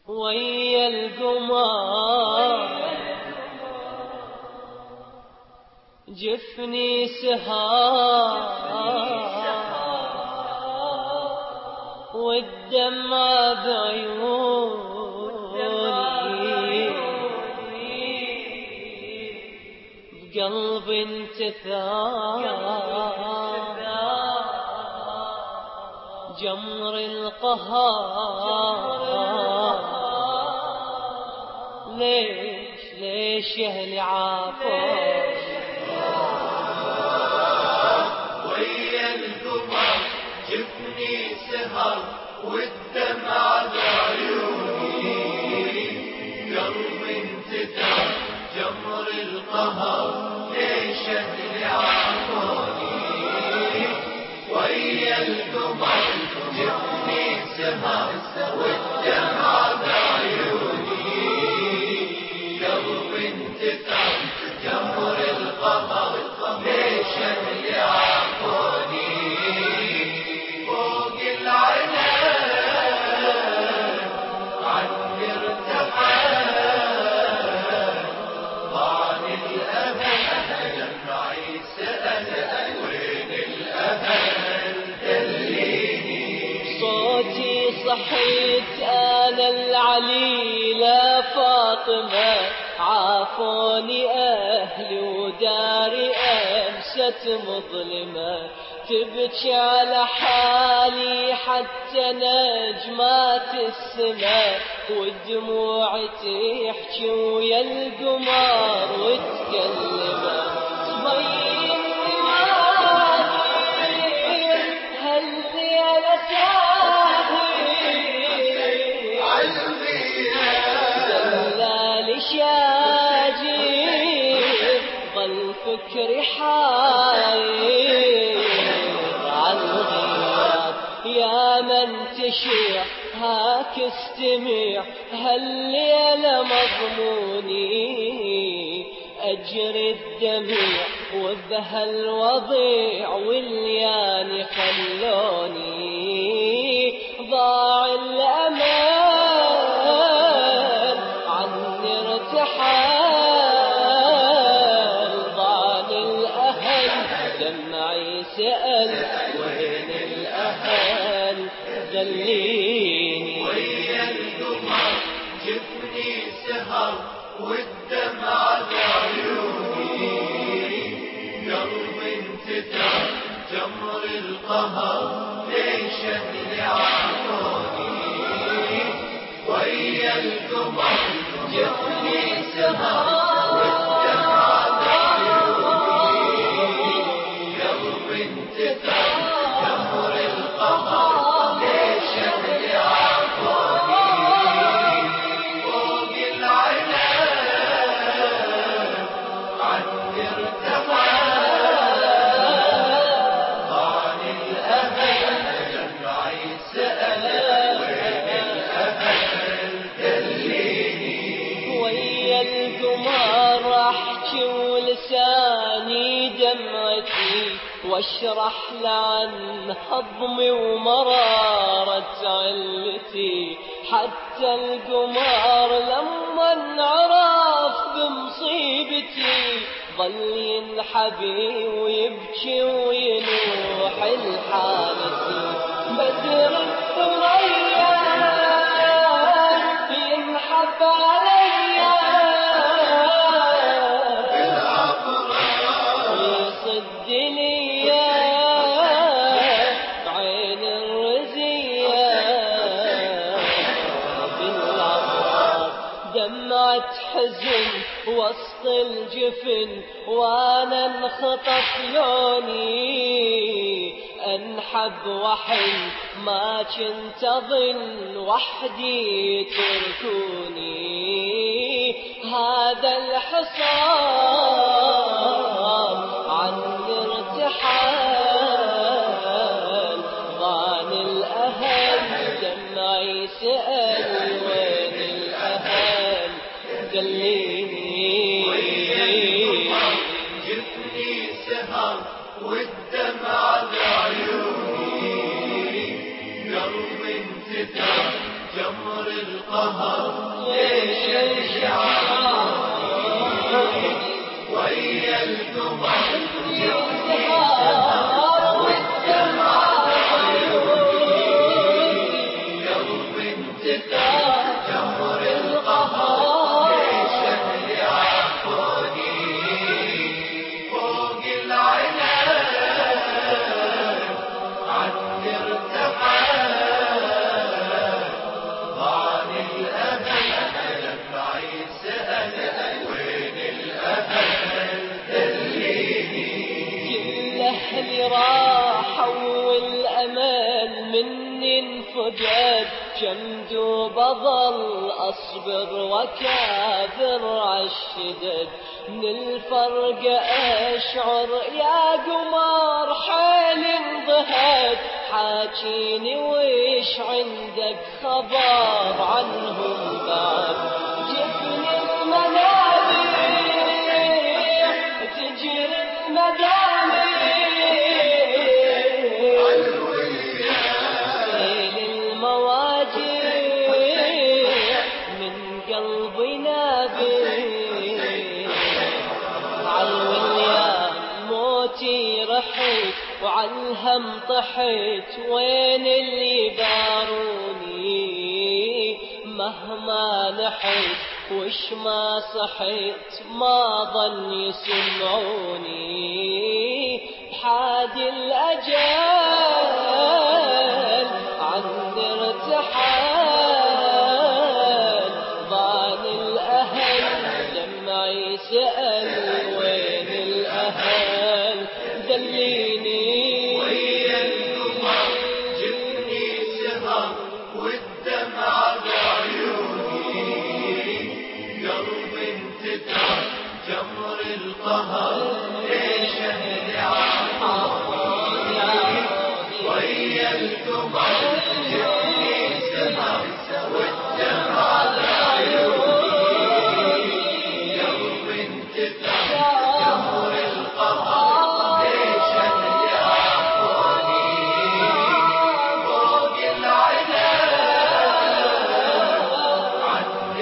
ويا القمر جفني سهار والدمع بعيوني بقلبي انتثار جمر القهار ليش يا اهلي عافوا ويا القمر جفني سهر والدمع بعيوني قلبي انتثر جمر القهر ليش اهلي عافوني ويا القمر جفني سهر والدمع بعيوني قلبي انتثر جمر القهر ليش اهلي عافوني فوق العنان عني ارتحل ضاع الأهل دمعي سأل وين الأهل دليني صوتي صحيت أنا العليلة فاطمة عافوني أهلي وداري أمست مظلمة تبكي على حالي حتى نجمات السماء والدموع تحكي ويا القمر وتكلمه صبين وادي هل يا دلال شاجي ظل فكري حاير عالغياب يا من تشيع هاك استمع هالليلة مضموني أجري الدمع وبهالوضيع والياني خلوني ضاع الأمان عني ارتحل ضاع الأهل دمعي سأل وين الأهل دليني ويا القمر جفني سهر والدمع بعيوني قلبي انتثر جمر القهر ليش اهلي عافوني ويا القمر جفني سهر والدمع بعيوني قلبي انتثر جمر القهر ليش اهلي عافوني فوق العنان عني ارتحل ضاع الأهل دمعي سأل وين الأهل دليني ويا القمر احكي ولساني دمعتي واشرح لعن هضمي ومرارة علتي حتى القمر لما انعرف بمصيبتي ظل ينحبي ويبكي وينوح الحالتي بدر الثريا ينحب عليا ويصد ليا بعين الرزية بالعبرات دمعة حزن وسط الجفن وانا انخطف لوني انحب وحن ما كنت اظن وحدي تركوني هذا الحصان عني ارتحل ضان الاهل دمعي سأل وين الاهل دليني جفني سهر والدمع بعيوني قلبي انتثر جمر القهر ليش يعانوني ويا القمر جبني سهر والدمعة بعيوني قلبي انتفع جمر القهر ليش يعانوني فوق العنان عني ارتحل ضاع الأمل دمعي سأل وين الأمل دليني كل أهلي راحوا والأمل مني انفقد جمد وبظل أصبر وكابر عالشدد من الفرق أشعر يا قمر حيل انضهد حاجيني ويش عندك خبر عنهم بعد جبني المنابيع تجري المداميع ليل المواجيع من قلبي نابيع عالوليان موتي رحت وعالهم طحت وين اللي داروني مهما نحت وش ما صحت ما ظن يسمعوني بحاد الأجل عني ارتحل ضان الأهل دمعي سأل وين الأهل دليني ويا القمر جبني سهر والدمعة بعيوني قلبي انتثر جمر القهر ليش يعانوني ويا القمر جبني سهر والدمعة بعيوني قلبي انتثر جمر القهر ليش يعانوني فوق العنان عني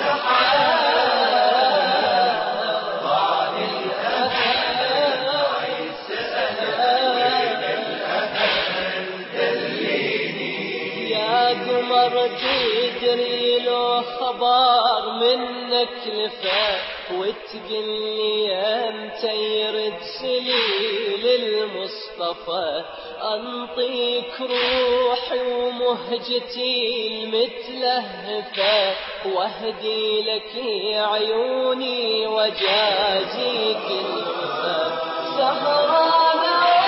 ارتحل ضاع الأمل عيس وين الأمل دليني يا قمر تدري له خبر منك لفه وتقلي امتى يرد سليل المصطفى انطيك روحي ومهجتي المتلهفه واهدي لك عيوني وجازيك الوفا سهران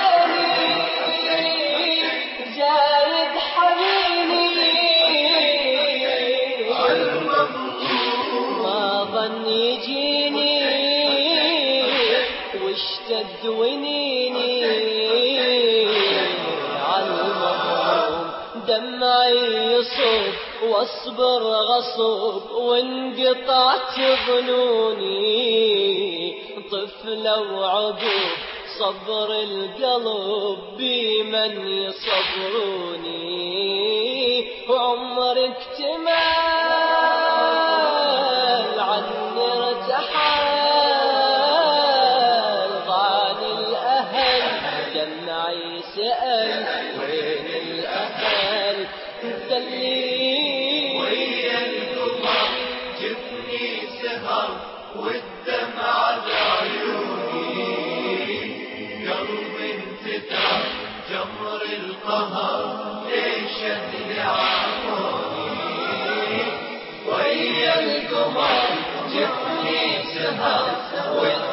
عيني زايد حنيني ما ظن يجيني واشتد ونيني عالمظلوم دمعي يصب واصبر غصب وانقطعت ظنوني طفلة وعقب صبر القلب بمن يصبروني وعمرك اكتمال عني ارتحل ضان الأهل دمعي سأل وين الأهل دليني ويا القمر جبني سهر والدمعة بعيوني قلبي انتثر جمر القهر ليش يعانوني ويا القمر جبني سهر